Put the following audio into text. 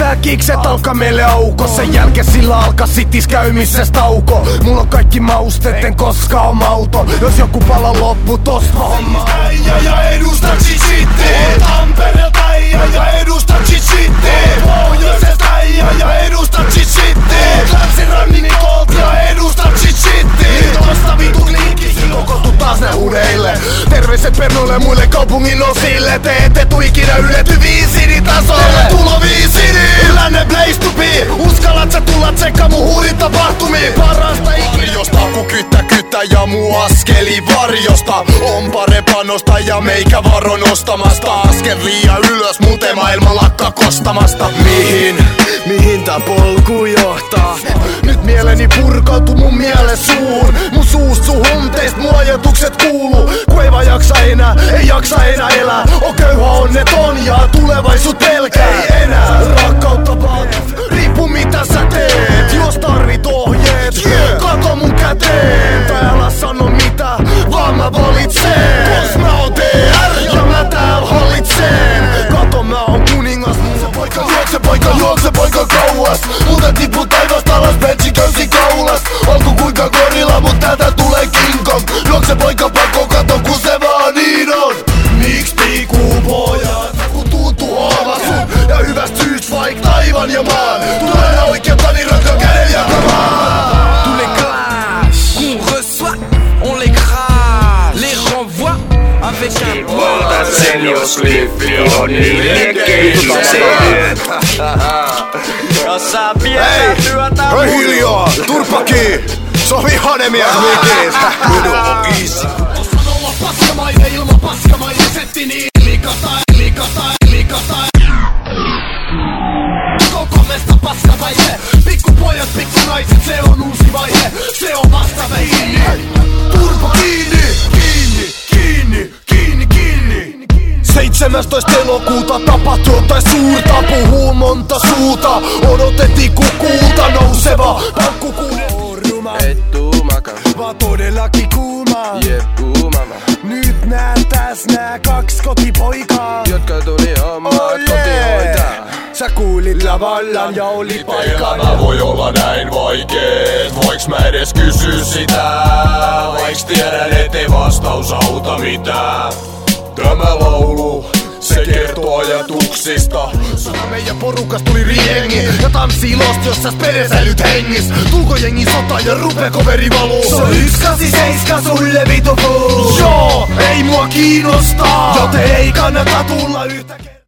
Tää kikset alkaa meille auko. Sen jälkeen sillä alkaa sitis käymisessä tauko. Mulla on kaikki mausteet, en koskaan oo mauton. Jos joku pala loppu tosta homma. Äijä ja edustat G-City. Tampereelta äijä ja edustat G-City. Pohjoisesta äijä ja edustat G-City. Länsirannikolta ja edustat G-City. Tosta vitut liikiksi kokoontu taas nää hudeille. Terveiset Pernoille ja muille kaupungin osille. Te ette tuu ikinä ylety viisiditasolle. Tervetuloa viisidi! Lännen place to be. Uskallat sä tulla tsekkaa mun huudin tapahtumiin. Parasta ikinä josta ku kyttä ja muu askeli varjosta. On parempaa nostaa ja meikä varo nostamasta. Askel liian ylös, muuten maailma lakkaa kostamasta. Mihin tää polku johtaa? Nyt mieleni purkautuu mun mielen suun. Mun suus suhun teist mun ajatukset kuuluu. Ku ei vaan jaksa enää, ei jaksa enää elää. On köyhä onneton ja tulevaisuus pelkää. Ei enää rakkautta vaan, riippu mitä sä teet. Jos tarvit ohjeet, kato mun käteen. Tai älä sano mitä, vaan mä valitsen. Kos mä oon DR ja mä tääl hallitsen. Kato mä oon kuningas. Juokse poika kauas. Muuten tippu taivasta alas, benchi köysi kaulas. Alku kuinka gorilla, mut täältä tulee King Kong. Juokse poika pakko, kato kun se vaan niin on. Miks tiikuu pojat, kun tuntuu olevan sun? Ja hyväst syyst vaik taivan ja maan. Tulee nää oikeutta niin rakkaan käden jakamaan. Tous les clashs qu'on reçoit, on les crache, les renvoie avec un Valtasen jos liffi on niin kehitykset. Jos sä pienä työtä Hei hiljaa, turpaki! Se on vihanen mies mikis. Minun on easy. Osaan olla paskamainen ilman paskamainen setti niin likata. Koko mesta paskavaihe. Pikkupojat, pikkunaiset, se on uusi vaihe. Se on vasta kiinni. Turpa kiinni. 17. elokuuta tapahtui jotain suurta. Puhuu monta suuta. Odotettiin kukulta nouseva pankkukuuden. Et tuumaka, Vaan todellakin kuuma. jep kuumama. Nyt nähtäis nää 2 kotipoikaa. Jotka tuli hommaa kotihoitaa. Sä kuulit lavallan ja oli paikalla. Elämä voi olla näin vaikeet. Voiks mä edes kysyä sitä? Vaiks tiedän ettei vastaus auta mitään. Tämä laulu, se kertoo ajatuksista. Meidän porukas tuli riengi ja tanssii lost, jos sä peresäilyt hengis. Tulko jengi sota ja rupeeko veri valuu? Se on 187 sulle vitu fuu. Joo, ei mua kiinnostaa. Joten ei kannata tulla yhtä